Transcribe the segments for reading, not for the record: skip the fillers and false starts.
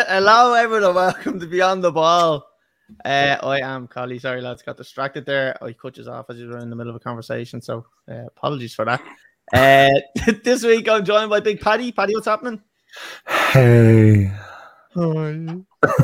Hello, everyone. Welcome to Beyond the Ball. I am Collie. Sorry, lads, got distracted there. I cut you off as you were in the middle of a conversation, so apologies for that. This week I'm joined by Big Paddy. Paddy, what's happening? Hey. Hi.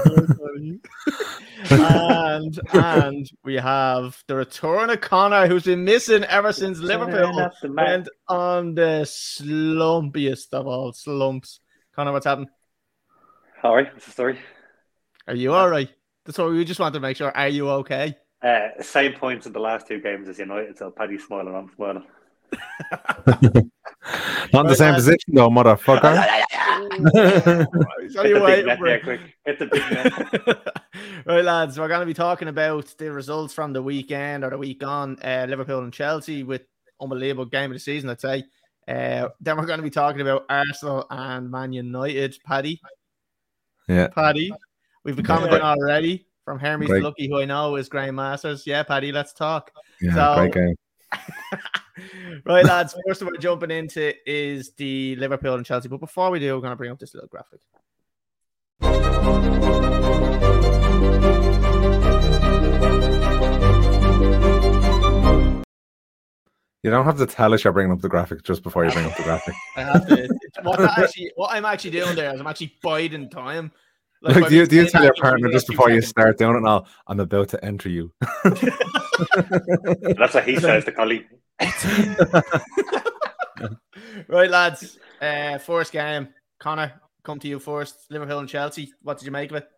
and we have the return of Connor, who's been missing ever since Liverpool went on the slumpiest of all slumps. Connor, what's happening? All right, what's the story? Are you all right? That's what we just wanted to make sure. Are you okay? Same points in the last two games as United, so Paddy's smiling, I'm smiling. Not in the same position though, motherfucker. Hit the big net. Right, lads, we're going to be talking about the results from the weekend or the week on, Liverpool and Chelsea, with unbelievable game of the season, I'd say. Then we're going to be talking about Arsenal and Man United. Paddy? Yeah. Paddy? We've been commenting already from Hermes Great. Lucky, who I know is Graham Masters. Yeah, Paddy, let's talk. Yeah, great game. Right, lads, first we're jumping into is the Liverpool and Chelsea. But before we do, we're going to bring up this little graphic. You don't have to tell us you're bringing up the graphic just before you bring up the graphic. I have to. What I'm actually doing there is I'm actually biding time. Like, do you tell your partner just before you start doing it now, I'm about to enter you? That's what he says to Collie. Right, lads. First game. Connor, come to you first. Liverpool and Chelsea. What did you make of it?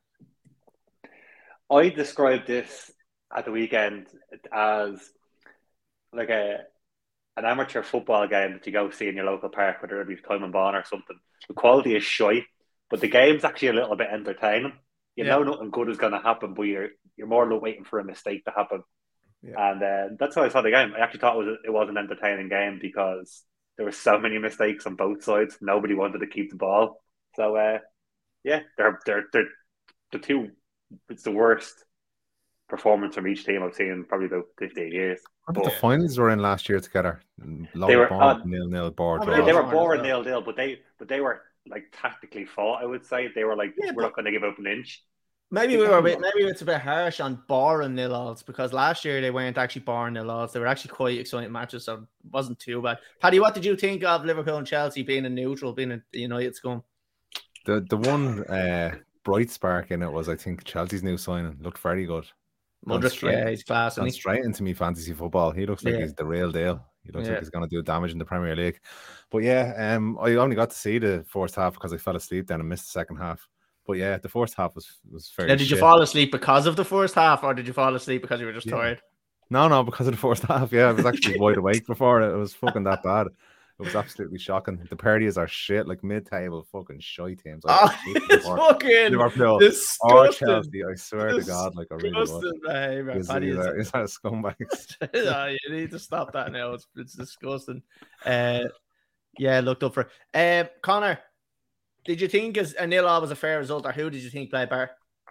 I described this at the weekend as like an amateur football game that you go see in your local park, whether it be Time and Bond or something. The quality is shy, but the game's actually a little bit entertaining. You know nothing good is going to happen, but you're more waiting for a mistake to happen. Yeah. And that's how I saw the game. I actually thought it was an entertaining game because there were so many mistakes on both sides. Nobody wanted to keep the ball. So they're the two. It's the worst performance from each team I've seen in probably about 15 years. The finals were in last year together. They were 0-0 board. They were boring 0-0, but they were like tactically fought. I would say they were like we're not going to give up an inch. Maybe it's a bit harsh on boring 0-0s because last year they weren't actually boring 0-0s. They were actually quite exciting matches, so it wasn't too bad. Paddy, what did you think of Liverpool and Chelsea being a neutral, being a United scum? The one bright spark in it was, I think, Chelsea's new signing looked very good. Mudryk, he's class. Gone straight into me fantasy football. He looks like he's the real deal. He looks like he's going to do damage in the Premier League. But I only got to see the first half because I fell asleep then and missed the second half. But yeah, the first half was fairly Now, did you fall asleep because of the first half, or did you fall asleep because you were just tired? No, because of the first half. Yeah, I was actually wide awake before it. It was fucking that bad. It was absolutely shocking. The parties are shit, like mid-table fucking shy teams. It's fucking Liverpool disgusting. Or Chelsea. I swear to God, like I really was. Behavior. Is that a scumbag? You need to stop that now. It's disgusting. Looked up for it. Connor, did you think a 0-0 was a fair result, or who did you think played better?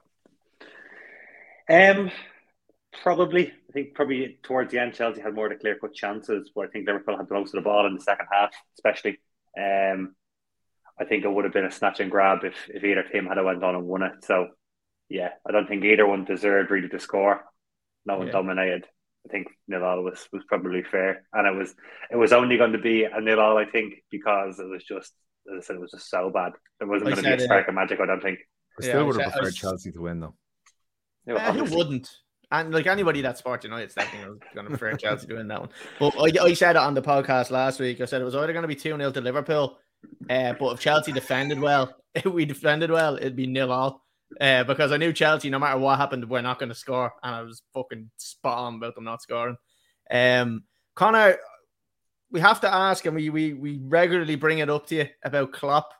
Probably. I think probably towards the end, Chelsea had more of the clear-cut chances, but I think Liverpool had most of the ball in the second half, especially. I think it would have been a snatch and grab if either team had went on and won it. So, yeah, I don't think either one deserved really to score. No one dominated. I think 0-0 was probably fair, and it was only going to be a 0-0, I think, because it was just, as I said, it was just so bad. There wasn't going to be a spark of magic, I don't think. I still would have preferred Chelsea to win, though. Who wouldn't? And like anybody that Sport United definitely was going to prefer Chelsea to win that one. But I said it on the podcast last week. I said it was either going to be 2-0 to Liverpool, but if Chelsea defended well, it'd be 0-0. Because I knew Chelsea, no matter what happened, we're not going to score, and I was fucking spot on about them not scoring. Connor, we have to ask, and we regularly bring it up to you about Klopp.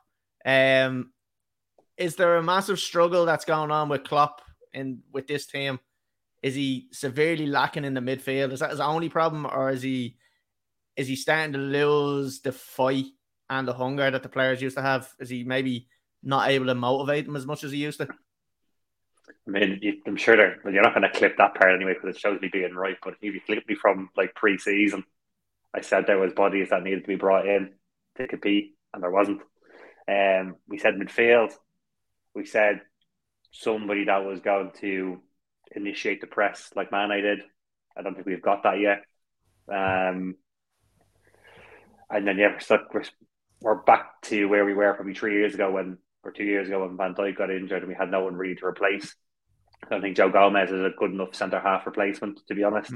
Is there a massive struggle that's going on with Klopp with this team? Is he severely lacking in the midfield? Is that his only problem, or is he starting to lose the fight and the hunger that the players used to have? Is he maybe not able to motivate them as much as he used to? I mean, I'm sure you're not going to clip that part anyway because it shows me being right. But if you clip me from like pre-season, I said there was bodies that needed to be brought in to compete, and there wasn't. We said midfield. We said somebody that was going to initiate the press like Mane did. I don't think we've got that yet. And then we're back to where we were probably 2 years ago when Van Dijk got injured and we had no one really to replace. I don't think Joe Gomez is a good enough centre half replacement, to be honest.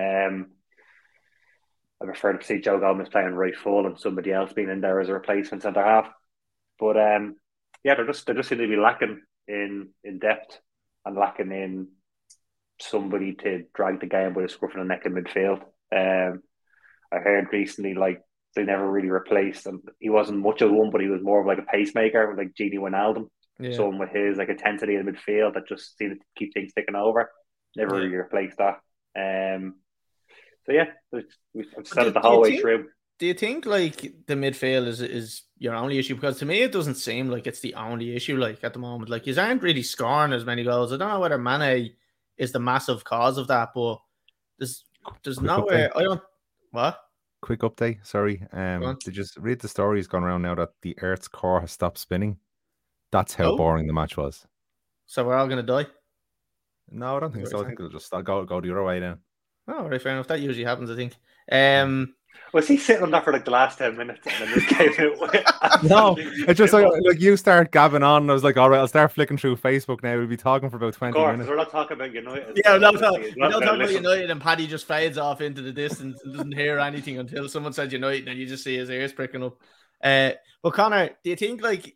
I prefer to see Joe Gomez playing right full and somebody else being in there as a replacement centre half. But they're just seem to be lacking in depth and lacking in somebody to drag the game by the scruff of the neck in midfield. I heard recently like they never really replaced him. He wasn't much of one, but he was more of like a pacemaker, like Gini Wijnaldum. Yeah. Someone with his like intensity in the midfield that just seemed to keep things ticking over. Never really replaced that. So yeah, we've said it the whole way through. Do you think like the midfield is your only issue? Because to me, it doesn't seem like it's the only issue. Like at the moment, like you aren't really scoring as many goals. I don't know whether Mane is the massive cause of that, but there's nowhere. I don't. What? Quick update. Sorry. Did you just read the stories going around now that the Earth's core has stopped spinning? That's how boring the match was. So we're all gonna die? No, I don't think so. I think it'll just go the other way then. Oh, right, fair enough. That usually happens, I think. Was he sitting on that for like the last 10 minutes and then just came out? No, it's just like you start gabbing on. And I was like, all right, I'll start flicking through Facebook now. We'll be talking for about 20 minutes. We're not talking about United. Yeah, we're not talking about United, and Paddy just fades off into the distance and doesn't hear anything until someone says United, and you just see his ears pricking up. But Connor, do you think like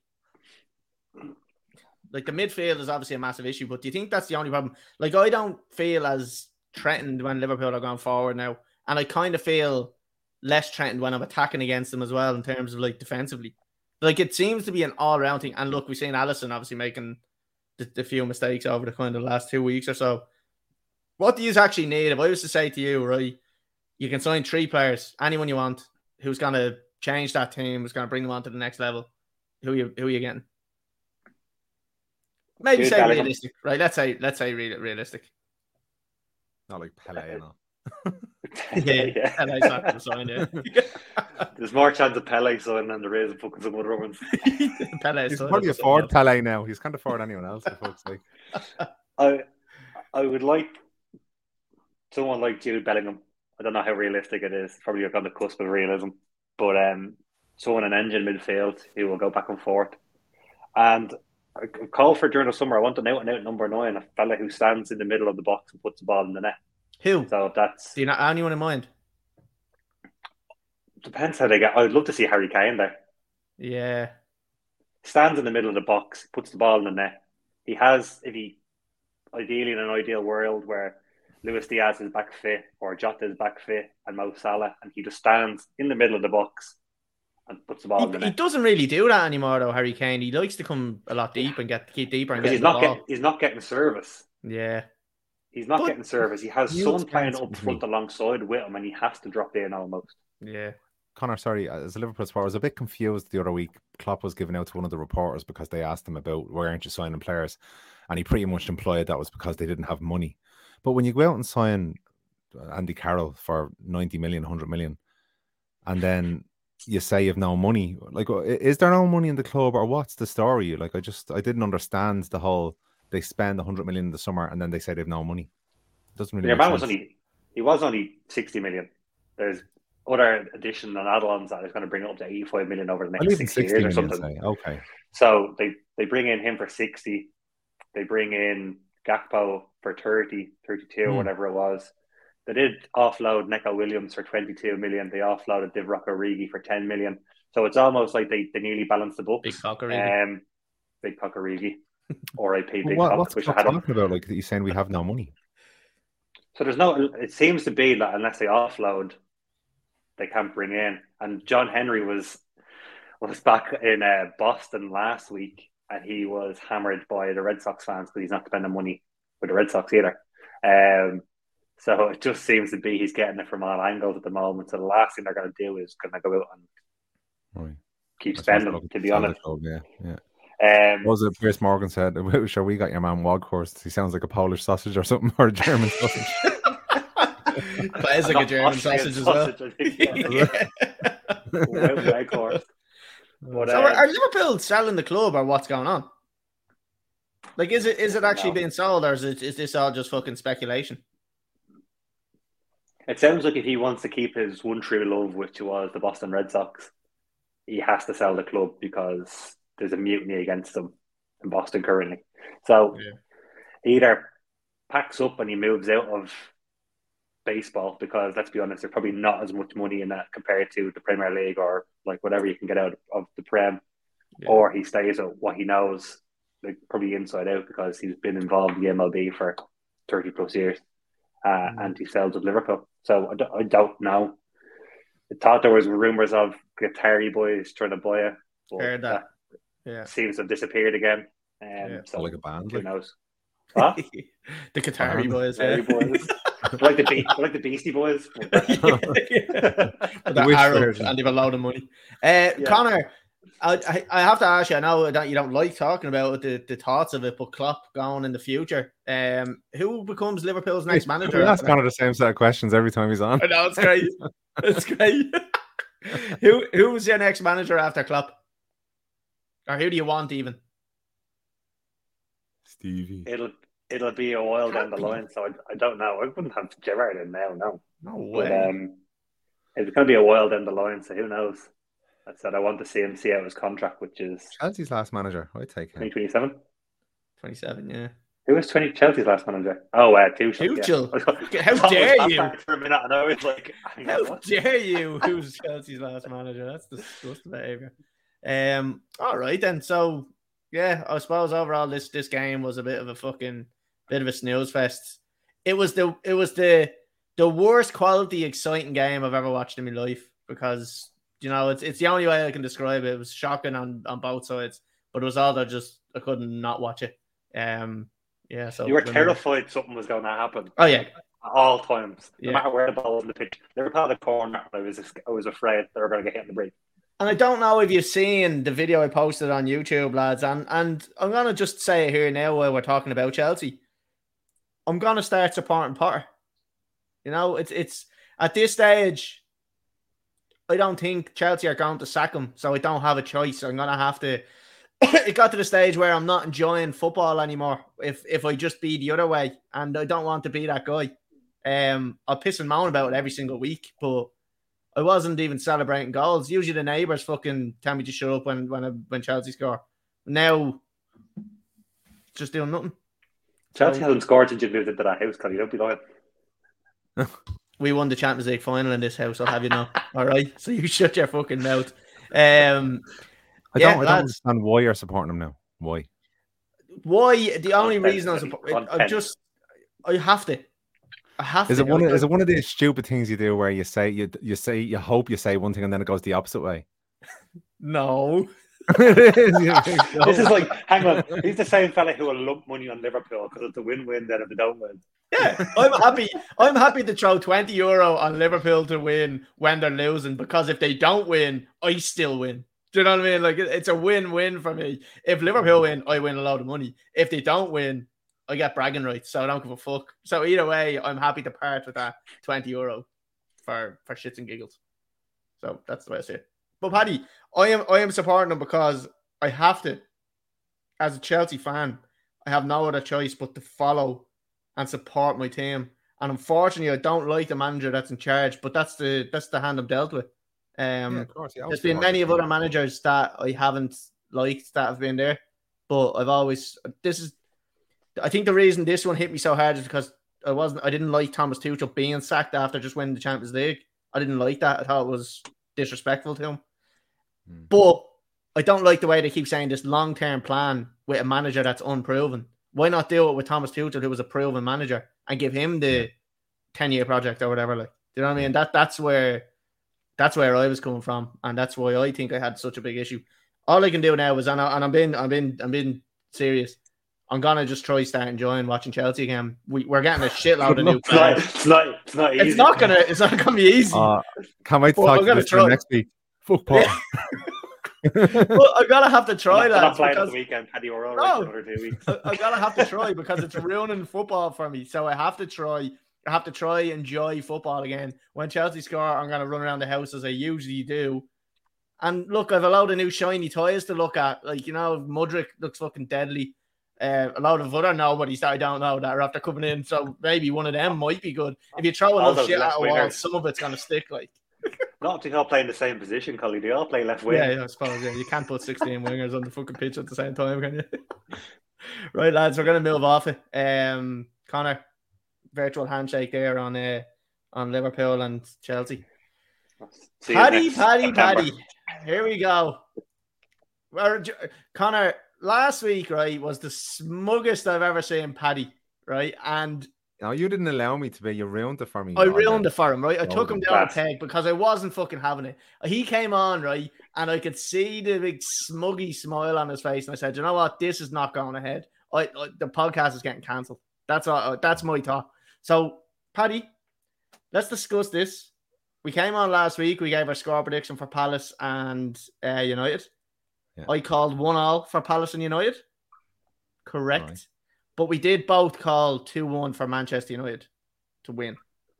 the midfield is obviously a massive issue, but do you think that's the only problem? Like, I don't feel as threatened when Liverpool are going forward now, and I kind of feel less threatened when I'm attacking against them as well in terms of like defensively. Like it seems to be an all-round thing, and look, we've seen Alisson obviously making the few mistakes over the kind of last 2 weeks or so. What do you actually need? If I was to say to you, right, you can sign 3 players, anyone you want, who's going to change that team, who's going to bring them on to the next level, who are you getting? Maybe say realistic, right? Let's say realistic. Not like Pele and all. Yeah. Pele's not going to sign it. There's more chance of Pele signing than there is of fucking some other ones. He's probably afford Pele now. He can't afford anyone else, for fuck's sake. I would like someone like Jude Bellingham. I don't know how realistic it is. Probably on the cusp of realism. But someone an engine midfield who will go back and forth. And I called for during the summer. I want an out-and-out number 9, a fella who stands in the middle of the box and puts the ball in the net. Who? So that's. Do you not have anyone in mind? Depends how they get. I'd love to see Harry Kane there. Yeah. Stands in the middle of the box, puts the ball in the net. He has, ideally in an ideal world where Luis Diaz is back fit or Jota is back fit and Mo Salah, and he just stands in the middle of the box and puts the ball in the net. He doesn't really do that anymore, though, Harry Kane. He likes to come a lot deep and keep deeper and get the ball. He's not getting service. Yeah. He's not getting service. He has Son playing up front alongside with him, and he has to drop in almost. Yeah. Connor, sorry, as a Liverpool supporter, I was a bit confused the other week. Klopp was giving out to one of the reporters because they asked him about why aren't you signing players, and he pretty much implied that was because they didn't have money. But when you go out and sign Andy Carroll for 90 million, 100 million, and then you say you've no money, like, is there no money in the club, or what's the story? Like, I didn't understand the whole. They spend 100 million in the summer and then they say they've no money. It doesn't really make sense. He was only 60 million. There's other addition and add-ons that is going to bring it up to 85 million over the next 6 years or something. Okay. So they bring in him for 60. They bring in Gakpo for 30, 32, whatever it was. They did offload Neco Williams for 22 million. They offloaded Divock Origi for 10 million. So it's almost like they nearly balanced the books. Big Cock Origi. Big Cock Origi. R.I.P. Big Cock. What's talking about? Like, he's saying we have no money. So there's no. It seems to be that unless they offload, they can't bring in. And John Henry was back in Boston last week, and he was hammered by the Red Sox fans because he's not spending money with the Red Sox either. So it just seems to be he's getting it from all angles at the moment. So the last thing they're going to do is going to go out and keep spending. To be honest, yeah. What was it Piers Morgan said? Sure, we got your man Woghorst. He sounds like a Polish sausage or something, or a German sausage. Plays like a German sausage as well. Woghorst. So are Liverpool selling the club, or what's going on? Like, is it actually being sold, or is this all just fucking speculation? It sounds like if he wants to keep his one true love, which was the Boston Red Sox, he has to sell the club because there's a mutiny against him in Boston currently. So he either packs up and he moves out of baseball, because let's be honest, there's probably not as much money in that compared to the Premier League or like whatever you can get out of the Prem, or he stays at what he knows, like probably inside out, because he's been involved in the MLB for 30 plus years, and he sells with Liverpool. So I don't know. I thought there was rumours of Qatari boys trying to buy it, but Heard that. Seems to have disappeared again. So like a band, who knows? What? The Qatari boys, like the Beastie Boys. They're Arabs and they've a load of money. Connor, I have to ask you, I know that you don't like talking about the thoughts of it, but Klopp going in the future, who becomes Liverpool's next manager? We ask Connor the same set of questions every time he's on. I know, it's great. It's great. Who's your next manager after Klopp? Or who do you want even? Stevie. It'll be a while down the line, so I don't know. I wouldn't have Gerrard in now, no way. But, it's going to be a while down the line, so who knows? I said I want to see him see out his contract, which is Chelsea's last manager. I'd take him. 2027. 27, yeah. Who was Chelsea's last manager? Oh, Tuchel. Yeah. How dare you? For a minute, and I was like, how dare you? Who's Chelsea's last manager? That's disgusting behavior. All right then. So yeah, I suppose overall this game was a bit of a snooze fest. It was the worst quality exciting game I've ever watched in my life, because it's the only way I can describe it. It was shocking on both sides, but it was all that I couldn't not watch it. So you were terrified something was going to happen. Oh yeah, at all times, no matter where the ball was in the pitch. They were part of the corner. I was afraid they were going to get hit in the break. And I don't know if you've seen the video I posted on YouTube, lads, and I'm going to just say it here now while we're talking about Chelsea. I'm going to start supporting Potter. It's at this stage, I don't think Chelsea are going to sack him, so I don't have a choice. I'm going to have to... It got to the stage where I'm not enjoying football anymore if I just be the other way, and I don't want to be that guy. I'll piss and moan about it every single week, but I wasn't even celebrating goals. Usually the neighbours fucking tell me to shut up when Chelsea score. Now, just doing nothing. Chelsea hasn't scored since you moved into that house, Connie. Don't be lying. We won the Champions League final in this house, I'll have you know. All right? So you shut your fucking mouth. I don't understand why you're supporting him now. Why? Why? The only reason I have to. Is it one of these stupid things you do where you hope you say one thing and then it goes the opposite way? No. This is like, hang on, he's the same fella who will lump money on Liverpool because it's a win-win then if they don't win. Yeah, I'm happy to throw €20 on Liverpool to win when they're losing, because if they don't win, I still win. Do you know what I mean? Like, it's a win-win for me. If Liverpool win, I win a lot of money. If they don't win, I get bragging rights, so I don't give a fuck. So either way, I'm happy to part with that €20 for shits and giggles. So that's the way I see it. But Paddy, I am supporting them because I have to. As a Chelsea fan, I have no other choice but to follow and support my team. And unfortunately, I don't like the manager that's in charge, but that's the hand I'm dealt with. Of course, there's been many of other managers that I haven't liked that have been there, but I think the reason this one hit me so hard is because I didn't like Thomas Tuchel being sacked after just winning the Champions League. I didn't like that. I thought it was disrespectful to him. But I don't like the way they keep saying this long-term plan with a manager that's unproven. Why not do it with Thomas Tuchel, who was a proven manager, and give him the 10-year project or whatever? Like, do you know what I mean? That's where I was coming from, and that's why I think I had such a big issue. All I can do now is, and I'm being serious, I'm gonna just try start enjoying watching Chelsea again. We're getting a shitload of new players. It's not easy. It's not gonna be easy. Can't wait to talk to this next week. Fuck Paul. Well, I'm gonna have to try that. I'm not playing at the weekend, Paddy. We're all right for another 2 weeks. I'm gonna have to try because it's ruining football for me. So I have to try. I have to try enjoy football again. When Chelsea score, I'm gonna run around the house as I usually do. And look, I've a load of new shiny toys to look at. Like, Mudryk looks fucking deadly. A lot of other nobodies that I don't know that are after coming in. So maybe one of them might be good. If you throw enough shit at a wall, some of it's going to stick. Like, not if they all play in the same position, Collie. They all play left wing. Yeah, I suppose. Yeah, you can't put 16 wingers on the fucking pitch at the same time, can you? Right, lads, we're going to move off it. Connor, virtual handshake there on Liverpool and Chelsea. Paddy. Here we go. Connor, last week, right, was the smuggest I've ever seen Paddy, right? And no, you didn't allow me to be. You ruined it for me. I ruined it for him, right? I took him down a peg because I wasn't fucking having it. He came on, right? And I could see the big smuggy smile on his face. And I said, you know what? This is not going ahead. The podcast is getting cancelled. That's all. That's my thought. So, Paddy, let's discuss this. We came on last week. We gave our score prediction for Palace and United. Yeah. I called 1-1 for Palace and United. Correct. Right. But we did both call 2-1 for Manchester United to win.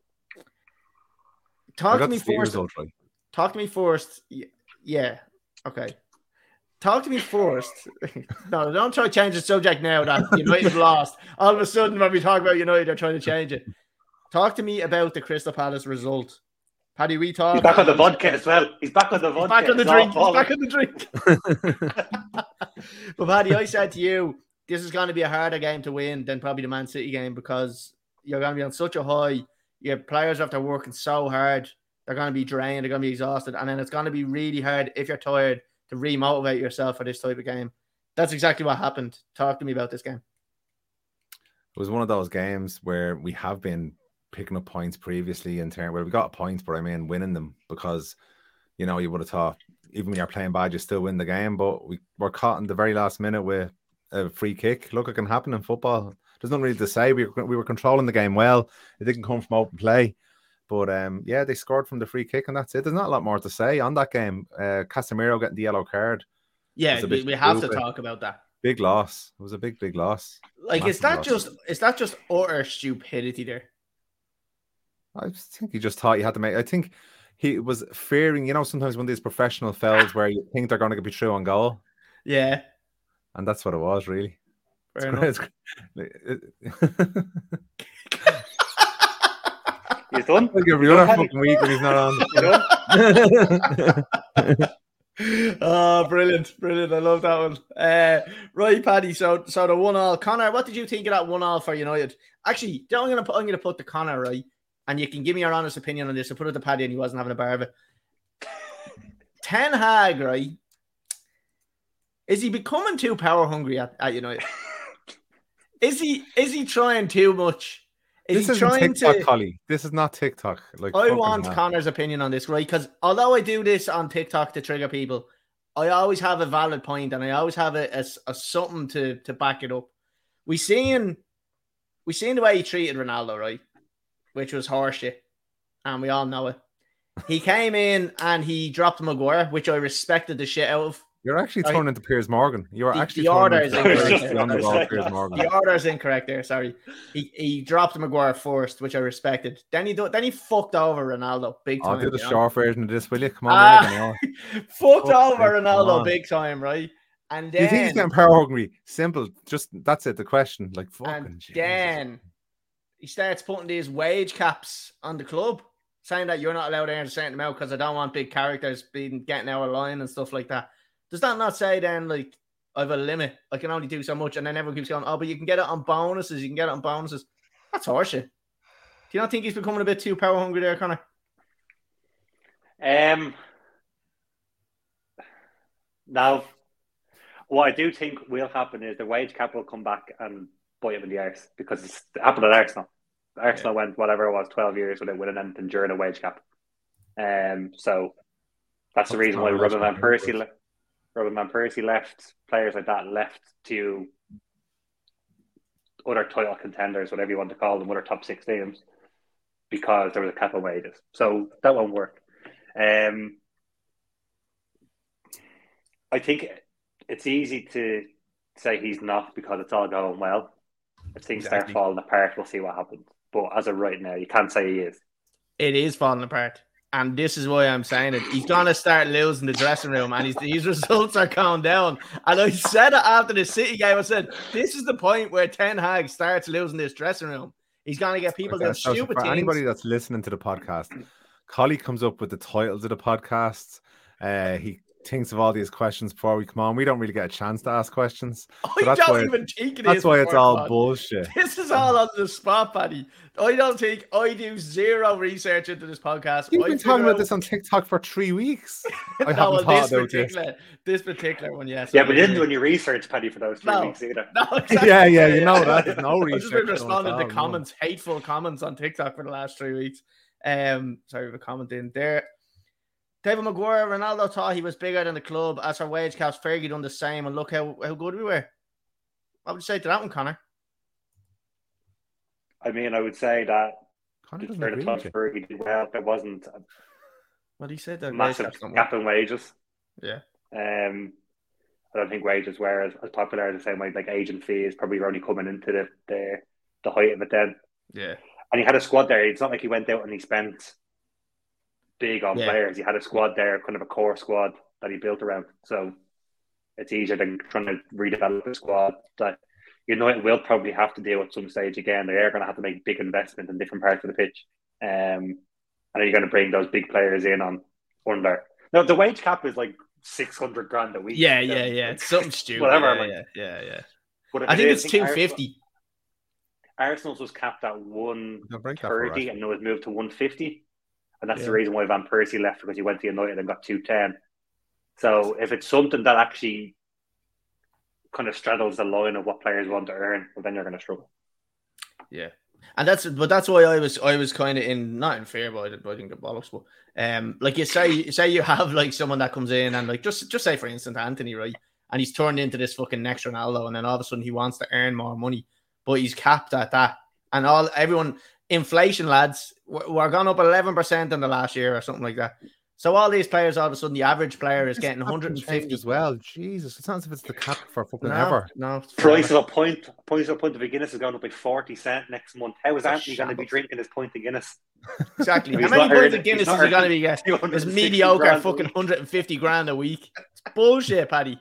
Talk to me first. Talk to me first. Yeah. Okay. Talk to me first. No, don't try to change the subject now that United lost. All of a sudden, when we talk about United, they're trying to change it. Talk to me about the Crystal Palace result. Paddy, we talk. He's back on the vodka as well. He's back on the vodka. He's back on the drink. But Paddy, I said to you, this is going to be a harder game to win than probably the Man City game because you're going to be on such a high. Your players after working so hard, they're going to be drained, they're going to be exhausted, and then it's going to be really hard if you're tired to re-motivate yourself for this type of game. That's exactly what happened. Talk to me about this game. It was one of those games where we have been picking up points previously in turn where we got points, but I mean winning them because, you would have thought even when you're playing bad, you still win the game, but we were caught in the very last minute with a free kick. Look, it can happen in football. There's nothing really to say. We were controlling the game well. It didn't come from open play. But, they scored from the free kick, and that's it. There's not a lot more to say on that game. Casemiro getting the yellow card. Yeah, we have to talk about that. Big loss. It was a big loss. Like, is that just utter stupidity there? I think he just thought you had to make... I think he was fearing, sometimes when these professional fouls where you think they're going to be through on goal. Yeah. And that's what it was, really. Fair enough. He's done. Every other fucking week when he's not on. Oh, brilliant. I love that one. Right, Paddy. So the 1-1. Connor, what did you think of that 1-1 for United? Actually, I'm gonna put the Connor, right, and you can give me your honest opinion on this. I put it to Paddy, and he wasn't having a bar of it. Ten Hag, right? Is he becoming too power hungry at United? Is he trying too much? This isn't TikTok, Collie. This is not TikTok. I want Connor's opinion on this, right? Because although I do this on TikTok to trigger people, I always have a valid point and I always have a something to back it up. We seen the way he treated Ronaldo, right? Which was horseshit, and we all know it. He came in and he dropped Maguire, which I respected the shit out of. You're actually turning into Piers Morgan. You are actually the order is incorrect. Piers Morgan. The order is incorrect there. Sorry, he dropped Maguire first, which I respected. Then he fucked over Ronaldo big time. I'll do the short version of this, will you? Come on, fucked over Ronaldo big time, right? And then do you think he's getting power hungry? Simple, just that's it. The question, like fucking. And then he starts putting these wage caps on the club, saying that you're not allowed to earn a certain amount because I don't want big characters getting out of line and stuff like that. Does that not say then, like, I have a limit? I can only do so much, and then everyone keeps going, oh, but you can get it on bonuses. That's horseshit. Do you not think he's becoming a bit too power hungry there, Connor? Now, what I do think will happen is the wage cap will come back and bite him in the arse because it's happened at Arsenal. Arsenal went, whatever it was, 12 years without winning anything during a wage cap. So that's the reason why Robin Van Persie left, players like that left to other title contenders, whatever you want to call them, other top 6 teams, because there was a cap on wages. So that won't work. I think it's easy to say he's not because it's all going well. If things start falling apart, we'll see what happens. But as of right now, you can't say he is. It is falling apart. and this is why I'm saying it. He's gonna start losing the dressing room, and these results are going down. And I said it after the City game. I said, "This is the point where Ten Hag starts losing this dressing room. He's gonna get people doing stupid things." Anybody that's listening to the podcast, Collie comes up with the titles of the podcasts. He thinks of all these questions before we come on. We don't really get a chance to ask questions. I don't even think it is. That's why it's all bullshit. This is all on the spot, Paddy. I don't think I do zero research into this podcast. You've been talking about this on TikTok for 3 weeks. I haven't thought about this particular one, yes. Yeah, but you didn't do any research, Paddy, for those 3 weeks either. No, exactly. Yeah, you know that. There's no research. I've just been responding to comments, hateful comments on TikTok for the last 3 weeks. Sorry for commenting there. David Maguire, Ronaldo thought he was bigger than the club. As for wage caps, Fergie done the same, and look how good we were. What would you say to that one, Connor? I mean, I would say that for the Fergie did well. There wasn't what he said, a massive gap in wages. Yeah. I don't think wages were as popular as the same way. Like agent fees probably were only coming into the height of it then. Yeah. And he had a squad there. It's not like he went out and he spent big on players. He had a squad there, kind of a core squad that he built around. So it's easier than trying to redevelop a squad that United will probably have to deal at some stage again. They are going to have to make big investment in different parts of the pitch. And you're going to bring those big players in on under. No, the wage cap is like 600 grand a week. Yeah. It's something stupid. Whatever. Yeah. But I think it's 250. Arsenal's was capped at 130 and it was moved to 150. And that's the reason why Van Persie left, because he went to United and got 210. So if it's something that actually kind of straddles the line of what players want to earn, well, then you're going to struggle. Yeah. And that's why I was kind of not in fear, but I didn't get bollocks. But like you say you have like someone that comes in and like just say for instance Anthony, right? And he's turned into this fucking next Ronaldo, and then all of a sudden he wants to earn more money, but he's capped at that. And everyone, inflation, lads, we're gone up 11% in the last year or something like that. So all these players, all of a sudden, the average player is getting 150 as well. Jesus, it sounds as if it's the cap for fucking ever. No, price of a pint of a Guinness is going up by 40 cents next month. How is Anthony going to be drinking his pint of Guinness? Exactly. How many pints of Guinness is he going to be getting? It's mediocre, fucking 150 grand a week. It's bullshit, Paddy.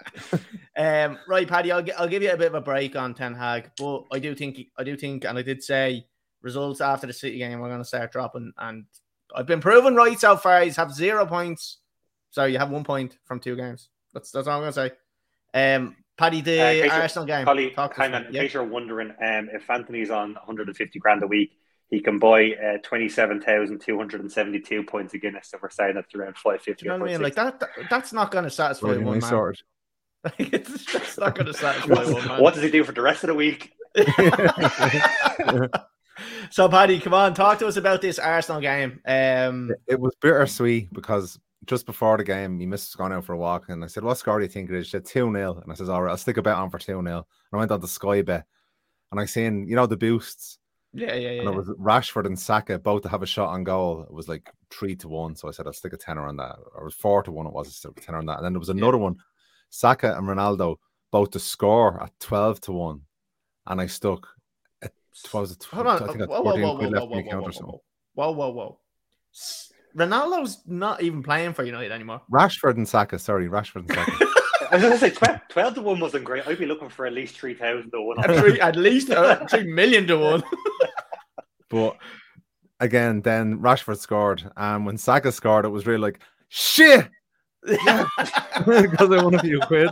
Right, Paddy. I'll give you a bit of a break on Ten Hag, but I do think, and I did say results after the City game we're going to start dropping, and I've been proven right so far. He's have 0 points. Sorry, you have 1 point from 2 games. That's all I'm going to say. Paddy, the Arsenal game. Collie, hang on. In case you're wondering, if Anthony's on 150 grand a week, he can buy 27,272 points of Guinness. So we're saying that's around 550. You know what I mean? Like that's not going to satisfy one man. It's not going to satisfy one man. What does he do for the rest of the week? So, Paddy, come on, talk to us about this Arsenal game. It was bittersweet because just before the game, he missed going out for a walk, and I said, "What score do you think it is?" She said 2-0, and I said, "All right, I'll stick a bet on for 2-0." And I went on the Sky Bet, and I seen, the boosts. Yeah. And it was Rashford and Saka both to have a shot on goal. It was like 3-1, so I said I'll stick a tenner on that. Or it was 4-1. It was, I stuck a tenner on that. And then there was another one, Saka and Ronaldo both to score at 12-1, and I stuck. Hold on. Whoa. Ronaldo's not even playing for United anymore. Rashford and Saka. I was going to say 12-1 wasn't great. I'd be looking for at least 3,000 to 1. At least 3 million to 1. But again, then Rashford scored, and when Saka scored, it was really like shit. Yeah, because I won a few quid.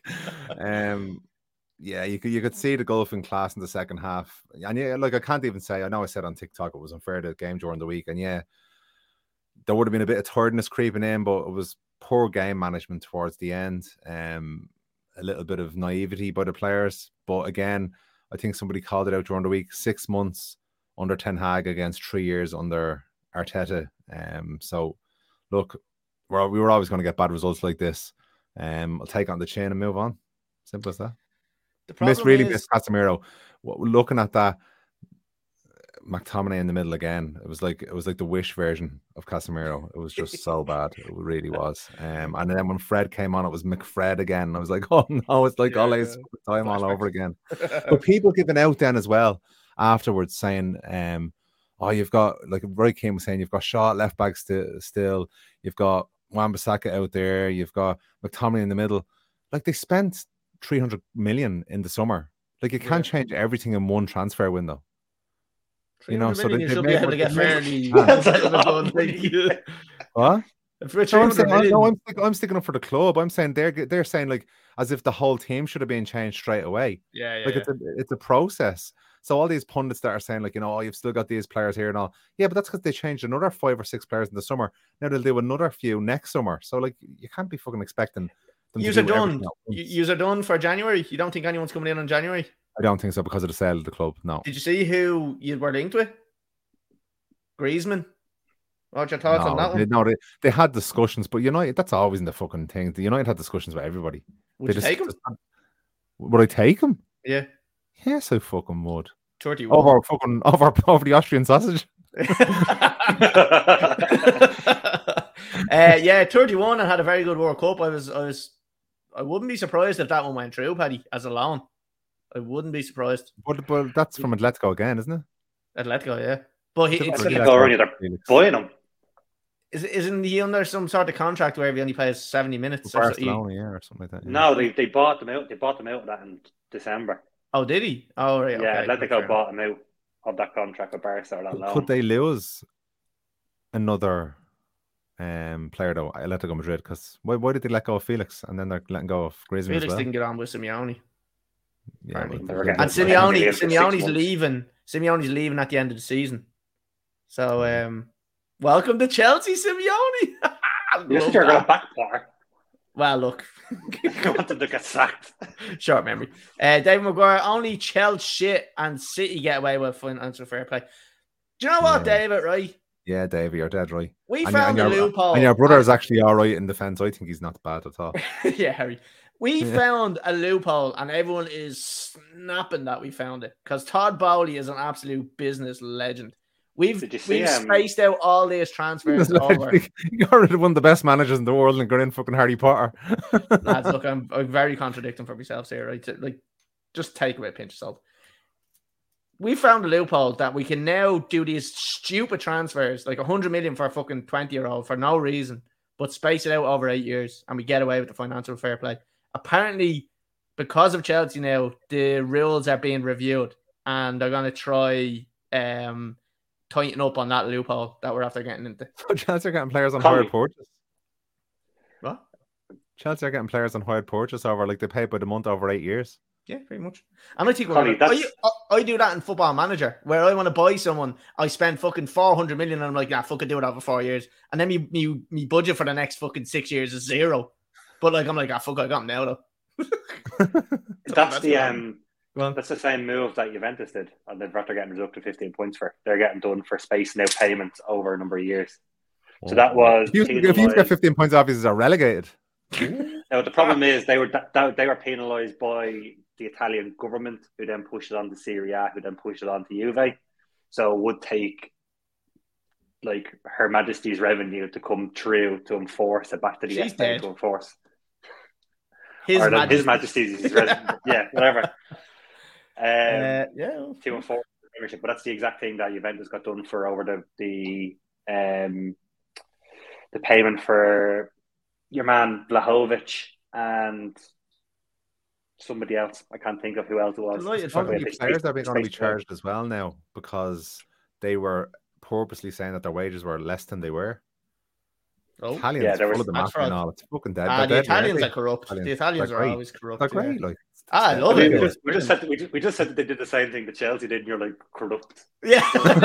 Yeah, you could see the golfing class in the second half. And yeah, I can't even say, I know I said on TikTok it was unfair to the game during the week. And yeah, there would have been a bit of tiredness creeping in, but it was poor game management towards the end. A little bit of naivety by the players. But again, I think somebody called it out during the week, 6 months under Ten Hag against 3 years under Arteta. So look, we were always going to get bad results like this. I'll take on the chin and move on. Simple as that. Miss Casemiro. Looking at that, McTominay in the middle again. It was like the Wish version of Casemiro. It was just so bad. It really was. And then when Fred came on, it was McFred again. I was like, oh no, it's like always time all over again. But people giving out then as well afterwards saying, oh, you've got, like Roy Keane was saying, you've got Shaw at left back still, you've got Wan-Bissaka out there, you've got McTominay in the middle. Like, they spent 300 million in the summer. Like, you can't change everything in one transfer window. You know, so you should be able to get fairly. What? I'm sticking up for the club. I'm saying they're saying, like, as if the whole team should have been changed straight away. Yeah. Like, it's a process. So all these pundits that are saying, like, you know, oh, you've still got these players here and all. Yeah, but that's because they changed another 5 or 6 players in the summer. Now they'll do another few next summer. So, like, you can't be fucking expecting them to do everything. Yous are done for January. You don't think anyone's coming in January? I don't think so, because of the sale of the club. No. Did you see who you were linked with? Griezmann. What's your thoughts on that one? No, they had discussions, but United, that's always in the fucking thing. The United had discussions with everybody. Would you take him? Would I take him? Yeah. Yes, I fucking would. 31. Over the Austrian sausage. Yeah, 31 and had a very good World Cup. I wouldn't be surprised if that one went through, Paddy, as a loan. I wouldn't be surprised. But that's from Atletico again, isn't it? Atletico, yeah. But Atletico already they're buying him. Isn't he under some sort of contract where he only plays 70 minutes? Barcelona, or something like that. Yeah. No, they bought them out. They bought them out of that in December. Oh, did he? Oh, right. Yeah, okay. Atletico bought him out of that contract with Barca. Could they lose another player though, Atletico Madrid? Because why did they let go of Felix and then they're letting go of Griezmann? Felix as well? didn't get on with Simeone. Yeah, and Simeone's leaving. Simeone's leaving at the end of the season. So, welcome to Chelsea, Simeone. You're going back far. Well, look, I wanted to get sacked. Short memory. David Maguire, only Chelsea and City get away with financial fair play. Do you know what, David? Right? Yeah, David, you're dead right. We found a loophole, and your brother is actually all right in defence. I think he's not bad at all. Yeah, Harry. We found a loophole, and everyone is snapping that we found it because Todd Bowley is an absolute business legend. We've spaced out all these transfers over. You got rid of one of the best managers in the world and got in fucking Harry Potter. Lads, look, I'm very contradicting for myself here, right? Like, just take away a pinch of salt. We found a loophole that we can now do these stupid transfers, like 100 million for a fucking 20-year-old for no reason, but space it out over 8 years, and we get away with the financial fair play. Apparently, because of Chelsea now, the rules are being reviewed, and they're going to try tighten up on that loophole that we're after getting into. So Chelsea are getting players on hired purchase. What? Chelsea are getting players on hired purchase over, like, they pay by the month over 8 years. Yeah, pretty much. And I think I do that in Football Manager, where I want to buy someone, I spend fucking 400 million, and I'm like, fucking do it over 4 years, and then me budget for the next fucking 6 years is zero. But like, I'm like, fuck, I got him now though. That's the same move that Juventus did, and they're getting reduced to 15 points for. They're getting done for spacing out payments over a number of years. So that was if you get 15 points off, is relegated. Now the problem is they were penalised by the Italian government, who then pushed it on to Serie A, who then pushed it on to Juve. So it would take, like, Her Majesty's revenue to come through to enforce it back to the FA to enforce. His Majesty's resident, yeah, whatever. To enforce the Premiership, but that's the exact thing that Juventus got done for over the payment for your man Vlahovic and somebody else. I can't think of who else it was. Players are going to be charged as well now because they were purposely saying that their wages were less than they were. Oh, Italians full of the mafia and all. It's fucking dead. The Italians are corrupt. The Italians are always corrupt. They're great. Like, I love it. We just said that they did the same thing that Chelsea did, and you're like, corrupt. Yeah,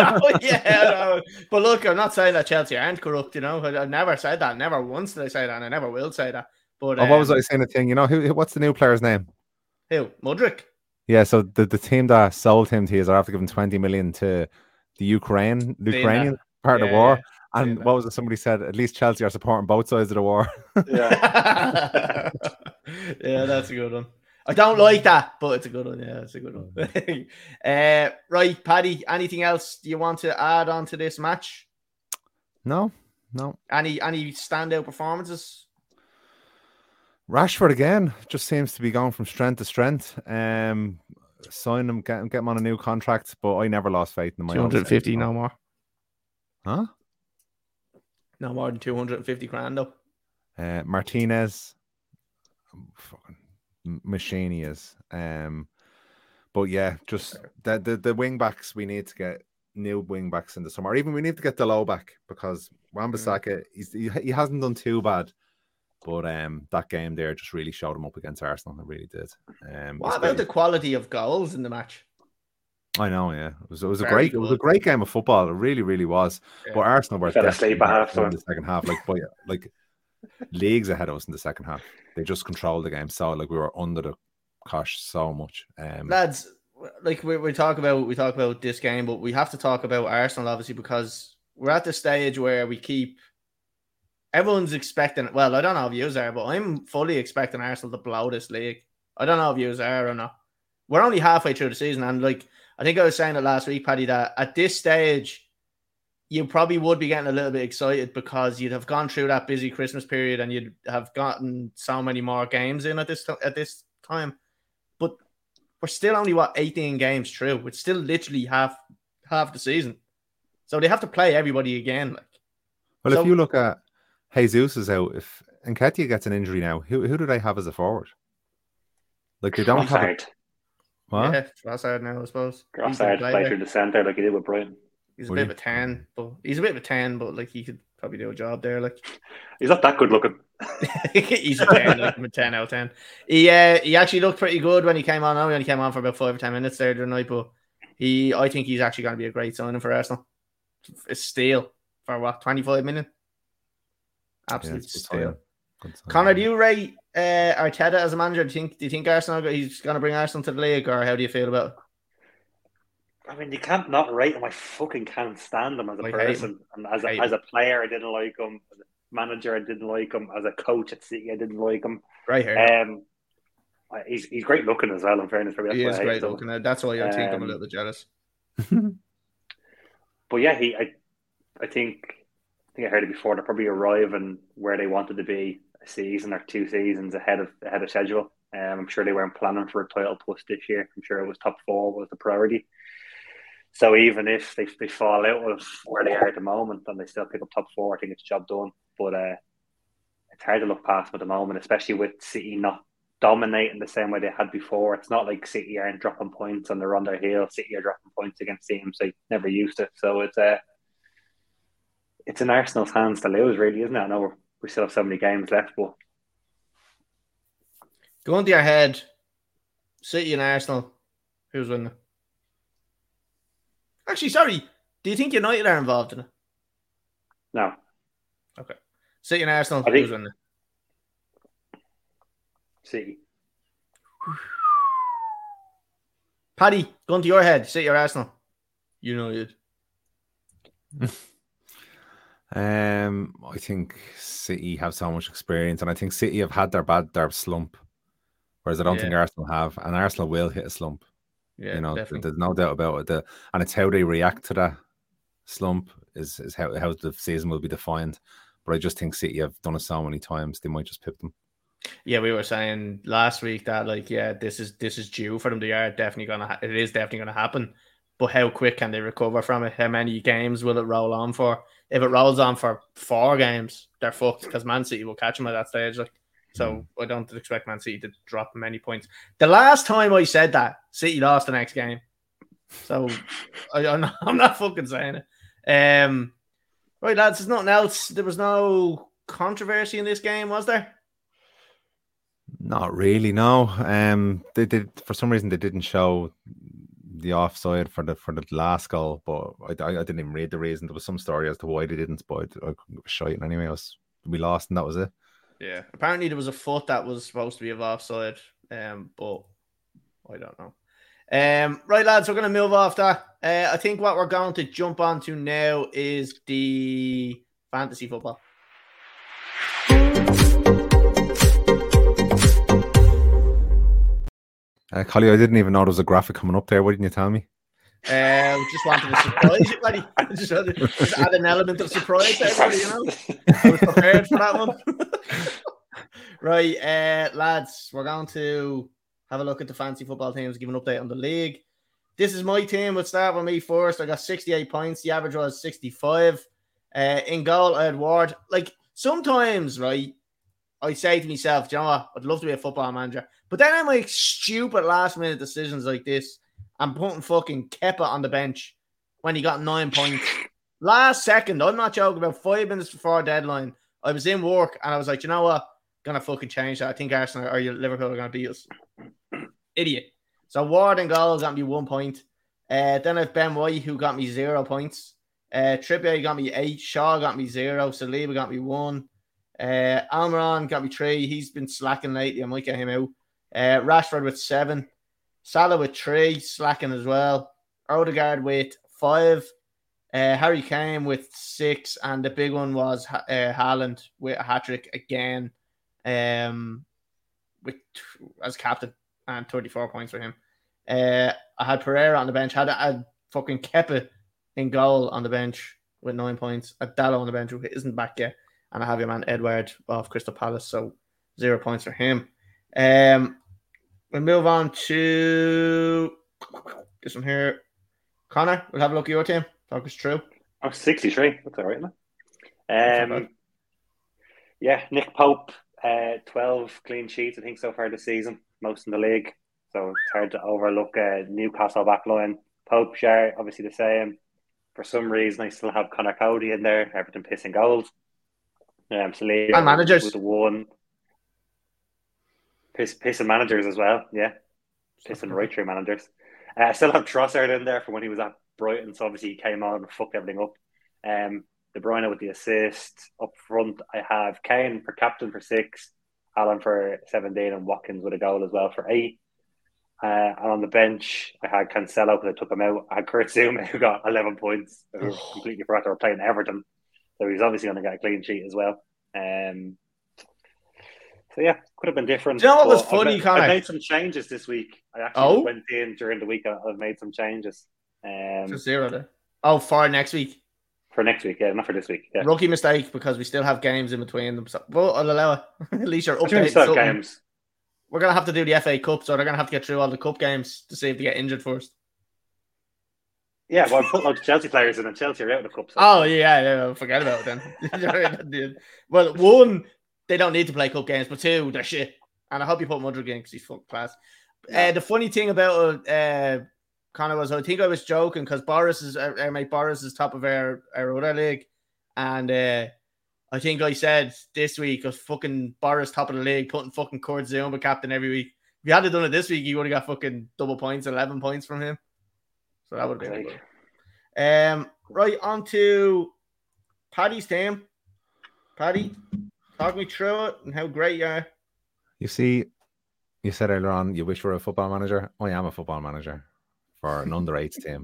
but look, I'm not saying that Chelsea aren't corrupt. You know, I've never said that. Never once did I say that, and I never will say that. But what was I saying? The thing, you know, what's the new player's name? Who? Mudryk. Yeah, so the team that sold him to you are after giving 20 million to the Ukrainian part of the war. And what was it? Somebody said at least Chelsea are supporting both sides of the war. Yeah, that's a good one. I don't like that, but it's a good one. Yeah, it's a good one. Right, Paddy, anything else you want to add on to this match? No. Any standout performances? Rashford again just seems to be going from strength to strength. Sign him, get him on a new contract, but I never lost faith in him. 250 no more. Huh? No more than 250 grand though. Martinez, fucking Machini is. But yeah, just the wing backs, we need to get new wing backs in the summer. Or even we need to get the low back, because Wan-Bissaka, he hasn't done too bad. But that game there just really showed him up against Arsenal. It really did. What about the quality of goals in the match? I know, yeah. It was a great game of football. It really, really was. Yeah. But Arsenal were definitely in the second half. Like leagues ahead of us in the second half. They just controlled the game. So we were under the cosh so much. Lads, like we talk about this game, but we have to talk about Arsenal obviously, because we're at the stage where everyone's expecting. Well, I don't know if you are, but I'm fully expecting Arsenal to blow this league. I don't know if you are or not. We're only halfway through the season, and I think I was saying it last week, Paddy, that at this stage, you probably would be getting a little bit excited because you'd have gone through that busy Christmas period and you'd have gotten so many more games in at this time. But we're still only 18 games through. It's still literally half the season, so they have to play everybody again. If you look at Jesus is out, if Nketiah gets an injury now, who do they have as a forward? Like they don't have. What? Yeah, Trossard now, I suppose. Trossard play through the centre like he did with Brighton. He's a bit of a 10, but like he could probably do a job there. Like he's not that good looking. He's a 10, like a 10 out of 10. He actually looked pretty good when he came on. He only came on for about 5 or 10 minutes there the night, but I think he's actually going to be a great signing for Arsenal. A steal for what, 25 million? Absolute steal. Connor, do you rate Arteta as a manager? Do you think Arsenal, he's going to bring Arsenal to the league, or how do you feel about it? I mean, you can't not rate him. I fucking can't stand him as a person. And as a player, I didn't like him. As a manager, I didn't like him. As a coach at City, I didn't like him. Right here. He's great looking as well, in fairness. He is great looking. That's why I think I'm a little bit jealous. But yeah, I think I heard it before. They're probably arriving where they wanted to be a season or 2 seasons ahead of schedule. I'm sure they weren't planning for a title push this year. I'm sure it was top 4 was the priority. So even if they fall out of where they are at the moment and they still pick up top 4, I think it's job done. But it's hard to look past them at the moment, especially with City not dominating the same way they had before. It's not like City aren't dropping points and they're on their heel. City are dropping points against teams they never used to. So it's in Arsenal's hands to lose, really, isn't it? I know we still have so many games left, but go into your head, City and Arsenal, who's winning? Actually, sorry, do you think United are involved in it? No. Okay. City and Arsenal, who's winning? City. Paddy, go into your head, City or Arsenal? United. I think City have so much experience, and I think City have had their slump, whereas I don't think Arsenal have, and Arsenal will hit a slump. Yeah, definitely. There's no doubt about it. And it's how they react to that slump is how the season will be defined. But I just think City have done it so many times, they might just pip them. Yeah, we were saying last week that this is due for them. It is definitely gonna happen. But how quick can they recover from it? How many games will it roll on for? If it rolls on for 4 games, they're fucked, because Man City will catch them at that stage. So I don't expect Man City to drop many points. The last time I said that, City lost the next game. So I'm not fucking saying it. Right, lads, there's nothing else. There was no controversy in this game, was there? Not really, no. They did, for some reason, they didn't show the offside for the last goal, but I didn't even read the reason. There was some story as to why they didn't, but I was shite anyway. We lost, and that was it. Yeah, apparently there was a foot that was supposed to be of offside, but I don't know. Right, lads, we're going to move off that. I think what we're going to jump on to now is the fantasy football. Collie, I didn't even know there was a graphic coming up there. Why didn't you tell me? Just wanted to surprise you, buddy. Just add an element of surprise to everybody, I was prepared for that one. Right, lads, we're going to have a look at the fantasy football teams, give an update on the league. This is my team. We'll start with me first. I got 68 points. The average was 65. In goal, I had Ward. Like, sometimes, right, I say to myself, do you know what? I'd love to be a football manager. But then I make stupid last-minute decisions like this. I'm putting fucking Kepa on the bench when he got 9 points. Last second, I'm not joking, about 5 minutes before deadline, I was in work and I was like, you know what? Gonna fucking change that. I think Arsenal or Liverpool are gonna beat us. Idiot. So Ward and goal got me 1 point. Then I've Ben White who got me 0 points. Trippier got me 8. Shaw got me 0. Saliba got me 1. Almiron got me 3. He's been slacking lately. I might get him out. Rashford with 7. Salah with 3, slacking as well. Odegaard with 5. Harry Kane with 6. And the big one was Haaland with a hat-trick again, with as captain, and 34 points for him. I had Pereira on the bench. Had fucking Kepa in goal on the bench with 9 points. A Dallo on the bench who isn't back yet. And I have your man Edward off Crystal Palace, so 0 points for him. We'll move on to this one here. Connor, we'll have a look at your team. Talk us through. I'm 63. That's all right, man. Yeah, Nick Pope, 12 clean sheets, I think, so far this season, most in the league. So it's hard to overlook Newcastle back line. Pope, Schär, obviously the same. For some reason, I still have Connor Cody in there, Everton pissing goals. Saliba and managers. With the 1. Pissing managers as well, yeah. Pissing right through managers. I still have Trossard in there for when he was at Brighton, so obviously he came on and fucked everything up. De Bruyne with the assist. Up front, I have Kane for captain for 6, Allen for 17, and Watkins with a goal as well for 8. And on the bench, I had Cancelo because I took him out. I had Kurt Zouma who got 11 points. Who completely forgot they were playing Everton. So he's obviously going to get a clean sheet as well. So yeah, could have been different. Do you know what was funny, Connor? I made some changes this week. I actually went in during the week. I've made some changes. Just 0 there. Oh, for next week. For next week, yeah, not for this week. Yeah. Rookie mistake because we still have games in between them. So, well, I'll allow it. At least you're updated. Games. We're gonna have to do the FA Cup, so they're gonna have to get through all the cup games to see if they get injured first. Yeah, well, I put loads of Chelsea players in, and Chelsea are out of the cup. So. Oh yeah, forget about it then. Well, 1, they don't need to play cup games, but 2, they're shit. And I hope you put Mudrick in because he's fucking class. Yeah. The funny thing about Connor was, I think I was joking because our mate Boris is top of our other league, and I think I said this week was fucking Boris top of the league, putting fucking Kurt Zouma captain every week. If you had done it this week, you would have got fucking double points, 11 points from him. So that would have been good. Right, on to Paddy's team. Paddy, talk me through it and how great you are. You see, you said earlier on you wish you were a football manager. I am a football manager for an under-8s team.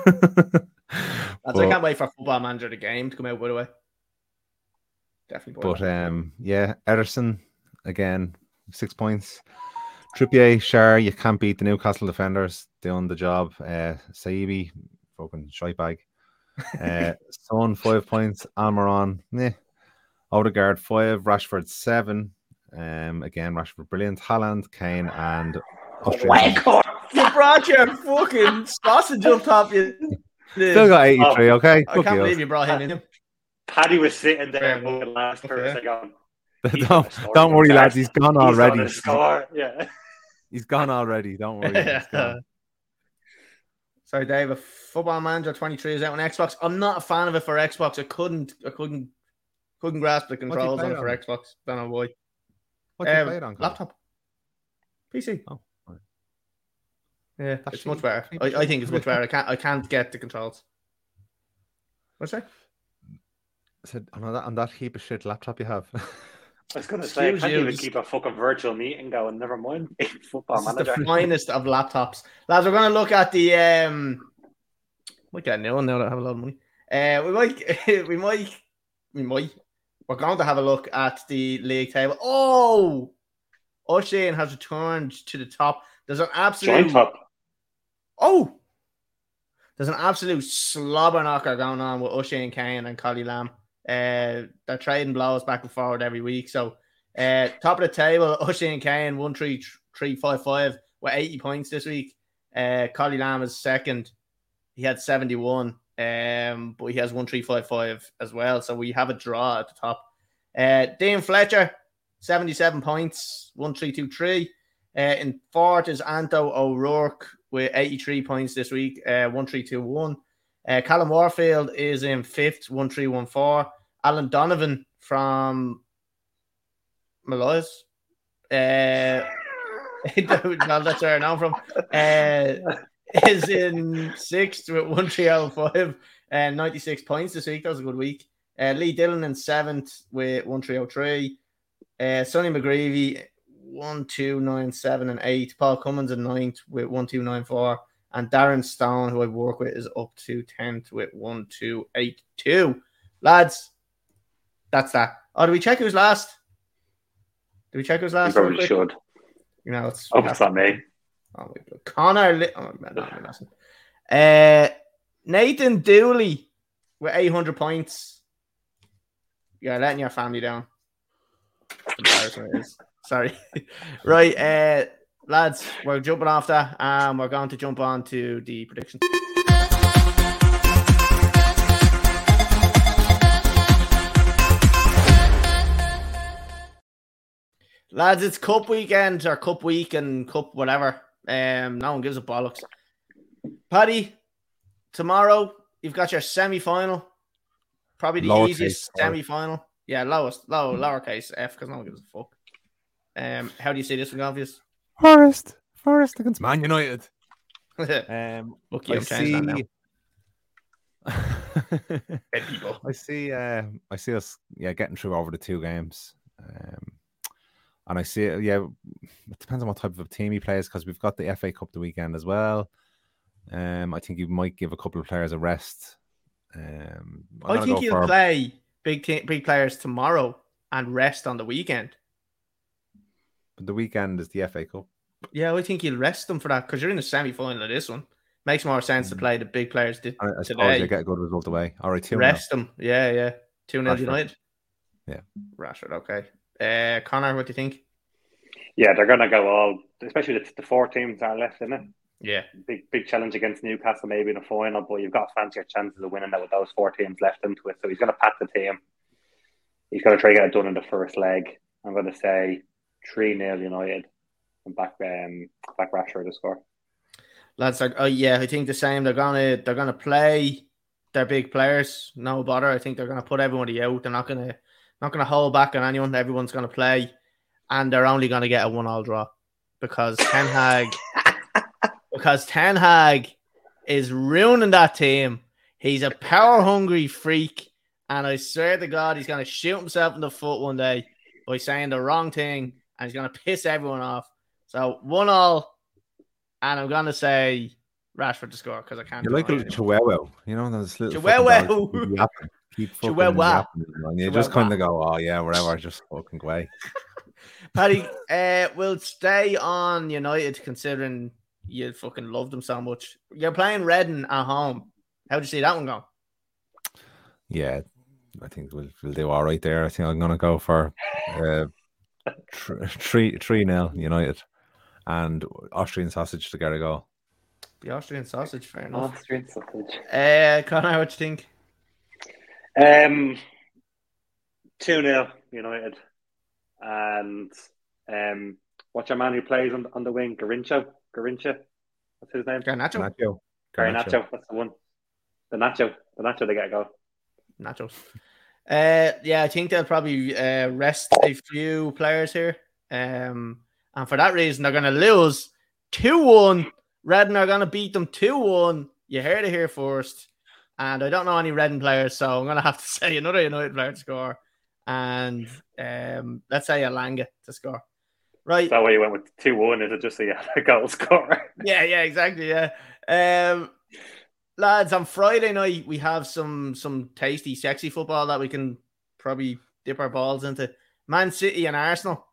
I can't wait for Football Manager the game to come out, by the way. Definitely. But yeah, Ederson again, 6 points. Trippier, Schär, you can't beat the Newcastle defenders doing the job. Saibi, fucking shite bag. Son, 5 points. Almiron, Odegaard 5, Rashford 7. Again, Rashford brilliant. Haaland, Kane, and you brought your fucking sausage up top. Still got 83. Okay, I can't believe you brought him in. Paddy was sitting there looking last person. Don't worry, lads. He's gone already. Yeah, he's gone already. Don't worry. Sorry, Dave. Football Manager 23 is out on Xbox. I'm not a fan of it for Xbox. I couldn't grasp the controls on it for Xbox. Don't know why. What do you play it on? Laptop. PC. Oh, right. Yeah, it's much better. I think it's much better. I can't get the controls. What's that? I said on that heap of shit laptop you have. I was going to say, I can't even keep a fucking virtual meeting going. Never mind. Football Manager. The finest of laptops. Lads, we're going to look at the... Might get a new one now that I have a lot of money. We're going to have a look at the league table. Oh! O'Shane has returned to the top. There's an absolute... top. Oh! There's an absolute slobber knocker going on with O'Shane Kane and Collie Lamb. They're trading blows back and forward every week. So, top of the table, O'Shane Kane 1-3-3-5-5 with 80 points this week. Collie Lamb is second. He had 71. But he has 1,355 as well. So we have a draw at the top. Dean Fletcher, 77 points, 1,323. In fourth is Anto O'Rourke with 83 points this week, 1,321. Callum Warfield is in fifth, 1,314. Alan Donovan from Malloy's. Well, that's where I know from. Is in sixth with 1,305 and 96 points this week. That was a good week. Lee Dillon in seventh with 1,303. Sonny McGreevy 1,297 and 8. Paul Cummins in ninth with 1,294. And Darren Stone, who I work with, is up to 10th with 1,282. Lads, that's that. Oh, do we check who's last? Do we check who's last? You probably should. You know, it's not me. Oh, wait, Connor. Nathan Dooley with 800 points. You're letting your family down. Embarrassing it is. Sorry. Right, lads, we're jumping off that. We're going to jump on to the predictions. Lads, it's cup weekend or cup week and cup whatever. No one gives a bollocks. Paddy, tomorrow you've got your semi-final. Probably the easiest semi-final. Yeah, lowercase f, because no one gives a fuck. How do you see this one, obvious? Forest against Man United. I see. I see us getting through over the two games. And I see it, it depends on what type of team he plays, because we've got the FA Cup the weekend as well. I think you might give a couple of players a rest. I think he'll play big players tomorrow and rest on the weekend. But the weekend is the FA Cup. Yeah, I think he'll rest them for that, because you're in the semi-final of this one. Makes more sense to play the big players today. I suppose they get a good result away. All right, 2-0. Rest them. Yeah. 2-0 United. Yeah. Rashford, okay. Connor, what do you think? Yeah, they're going to go all, especially the four teams that are left, isn't it? Yeah. Big challenge against Newcastle, maybe in the final, but you've got fancier chances of winning that with those four teams left into it. So he's going to pack the team. He's going to try to get it done in the first leg. I'm going to say 3-0 United and back Rashford to score. Lads, I think the same. They're gonna play their big players. No bother. I think they're gonna put everybody out. They're not gonna hold back on anyone. Everyone's gonna play, and they're only gonna get a 1-1 draw because Ten Hag is ruining that team. He's a power hungry freak, and I swear to God, he's gonna shoot himself in the foot one day by saying the wrong thing, and he's gonna piss everyone off. So 1-1. And I'm gonna say Rashford to score because I can't. You're like a chihuahua, those little chihuahua. Keep fucking yapping, and you just kind of go, oh yeah, whatever, just fucking away. Paddy, we'll stay on United considering you fucking love them so much. You're playing Reading at home. How do you see that one go? Yeah, I think we'll do all right there. I think I'm gonna go for 3-0 United. And Austrian sausage to get a goal. The Austrian sausage, fair enough. Austrian sausage. Connor, what do you think? 2-0 United. And what's your man who plays on the wing? Garrincha? What's his name? Garnacho. That's the one. The Nacho they get a goal. Nachos. I think they'll probably rest a few players here. And for that reason, they're going to lose 2-1. Reading are going to beat them 2-1. You heard it here first. And I don't know any Reading players, so I'm going to have to say another United player to score. And let's say Alanga to score. Right. Is that why you went with 2-1? Is it just a goal scorer? Yeah, exactly, yeah. Lads, on Friday night, we have some tasty, sexy football that we can probably dip our balls into. Man City and Arsenal.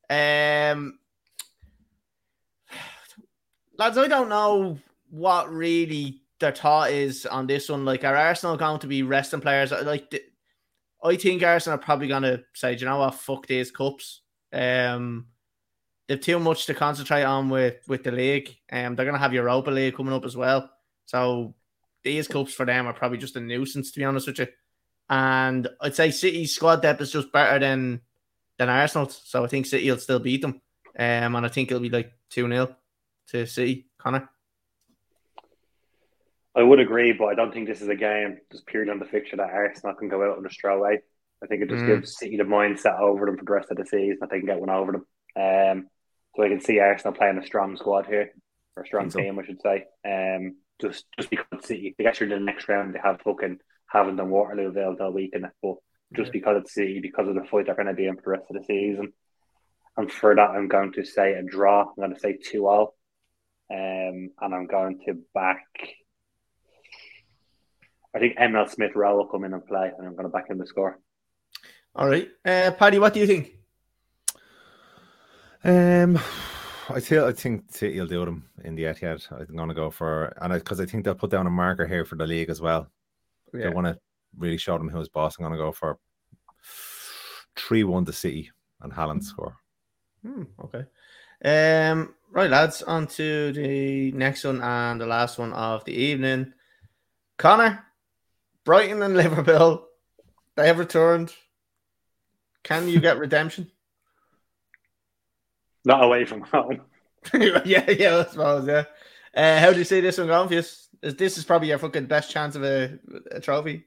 Lads, I don't know what really their thought is on this one. Like, are Arsenal going to be resting players? I think Arsenal are probably going to say, do you know what, fuck these cups. They've too much to concentrate on with the league. They're going to have Europa League coming up as well. So these cups for them are probably just a nuisance, to be honest with you. And I'd say City's squad depth is just better than Arsenal's. So I think City will still beat them. And I think it'll be like 2-0 to City. Connor? I would agree, but I don't think this is a game just purely on the fixture that Arsenal can go out on a straw away. I think it just gives City the mindset over them for the rest of the season that they can get one over them. So I can see Arsenal playing a strong squad here, or a strong team, I should say. Just because City, they get through the next round, they have fucking haven't done Waterloo all weekend, but just because it's City, because of the fight they're going to be in for the rest of the season. And for that, I'm going to say a draw. I'm going to say 2-2. And I'm going to back. I think Emile Smith Rowe will come in and play, and I'm going to back him to score. All right. Paddy, what do you think? I think City will do them in the Etihad. I'm going to go for, and because I think they'll put down a marker here for the league as well. Yeah. They want to really show them who's boss. I'm going to go for 3-1 to City and Haaland score. Okay. Right, lads, on to the next one and the last one of the evening. Connor, Brighton and Liverpool, they have returned. Can you get redemption? Not away from home. yeah, I suppose, yeah. How do you see this one going for you? This is probably your fucking best chance of a trophy.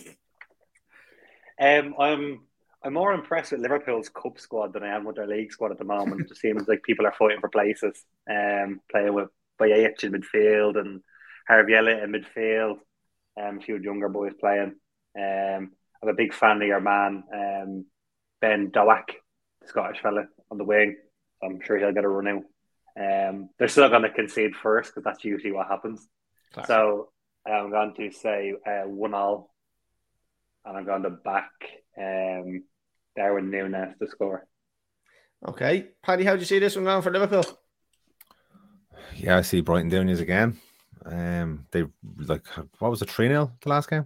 I'm more impressed with Liverpool's cup squad than I am with their league squad at the moment. It just seems like people are fighting for places. Playing with Bayetic in midfield and Harvey Elliott in midfield. A few younger boys playing. I'm a big fan of your man, Ben Dowak, the Scottish fella on the wing. I'm sure he'll get a run out. They're still going to concede first because that's usually what happens. Classic. So I'm going to say 1-1, and I'm going to back Darwin Núñez to score. Okay, Paddy, how do you see this one going for Liverpool? Yeah, I see Brighton doing this again. They what was it, 3-0 the last game?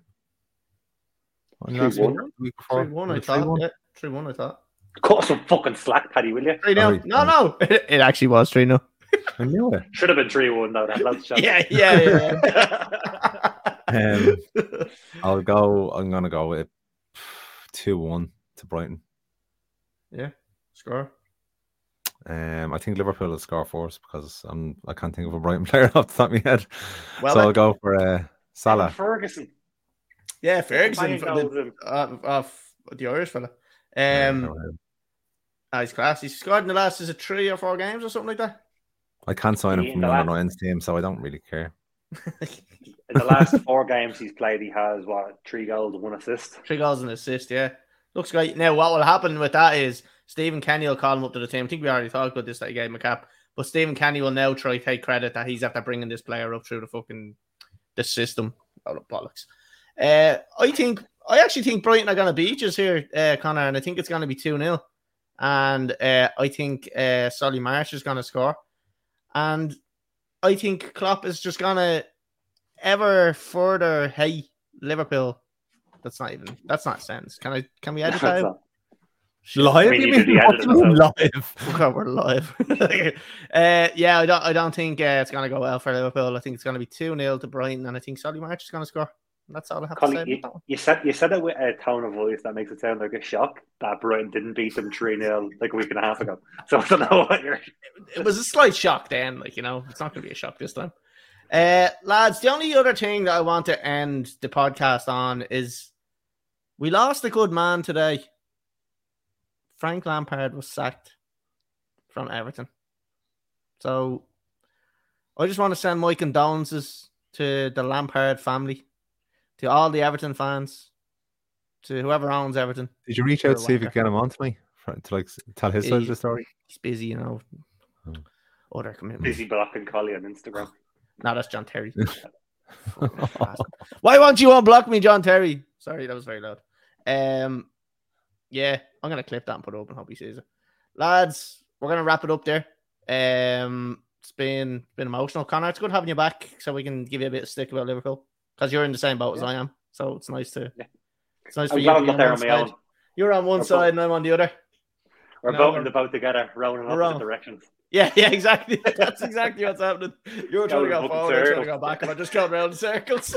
3-1. 3-1, I thought. Yeah, 3-1, I thought. Cut some fucking slack, Paddy, will you? 3-0. No. It actually was 3-0. I knew it. Should have been 3-1 though. That loves yeah. I'm gonna go with 2-1 to Brighton. Yeah, score. I think Liverpool will score first because I can't think of a Brighton player off the top of my head. Well, so I'll go for Salah. Ferguson. Yeah, Ferguson of the Irish fella. He's class. He's scored in the last 3 or 4 games or something like that. I can't sign him from the Lions team, so I don't really care. In the last 4 games he's played, he has 3 goals and 1 assist. 3 goals and assist, yeah. Looks great. Now, what will happen with that is Stephen Kenny will call him up to the team. I think we already talked about this that he gave him a cap. But Stephen Kenny will now try to take credit that he's after bringing this player up through the system. Oh, bollocks. I actually think Brighton are going to beat us here, Connor, and I think it's going to be 2-0. And I think Solly March is going to score. And I think Klopp is just going to ever further hate Liverpool. That's not sense. Can we edit that out? Live? Live. God, we're live. Yeah, I don't think it's going to go well for Liverpool. I think it's going to be 2-0 to Brighton, and I think Solly March is going to score. That's all I have to say. You said it with a tone of voice that makes it sound like a shock that Brighton didn't beat them 3-0 like a week and a half ago. So I don't know what you're. It was a slight shock then, it's not going to be a shock this time. Lads, the only other thing that I want to end the podcast on is we lost a good man today. Frank Lampard was sacked from Everton. So I just want to send my condolences to the Lampard family, to all the Everton fans, to whoever owns Everton. Did you reach out to see if you can get him on to me to tell his side of the story? He's busy, Other commitments. Busy blocking Collie on Instagram. No, that's John Terry. Why won't you unblock me, John Terry? Sorry, that was very loud. Yeah, I'm going to clip that and put it up and hope he sees it. Lads, we're going to wrap it up there. It's been emotional. Connor, it's good having you back so we can give you a bit of stick about Liverpool because you're in the same boat as I am. So it's nice to. Yeah. It's nice for you to be on one side. You're on one side and I'm on the other. We're both in the boat together, rowing in opposite directions. Yeah, exactly. That's exactly what's happening. You were trying to go forward, I was trying to go back, and I just going around in circles.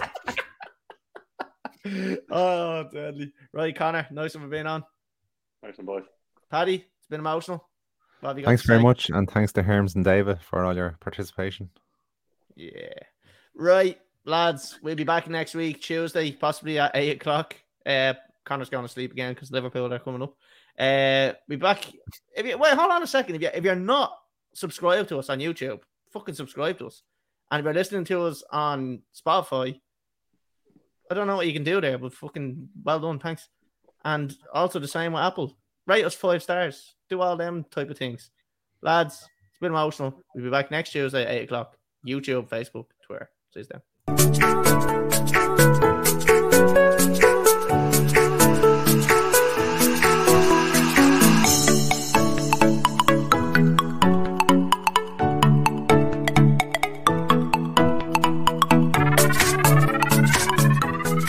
Oh, deadly. Right, Connor, nice of being on. Nice one, boys. Paddy, it's been emotional. Thanks very much, and thanks to Herms and David for all your participation. Yeah. Right, lads, we'll be back next week, Tuesday, possibly at 8 o'clock. Connor's going to sleep again because Liverpool are coming up. Be back. Wait, hold on a second. If you're not subscribed to us on YouTube, fucking subscribe to us. And if you're listening to us on Spotify, I don't know what you can do there, but fucking well done, thanks. And also the same with Apple. Rate us 5 stars. Do all them type of things. Lads, it's been emotional. We'll be back next Tuesday at 8 o'clock. YouTube, Facebook, Twitter. See you then.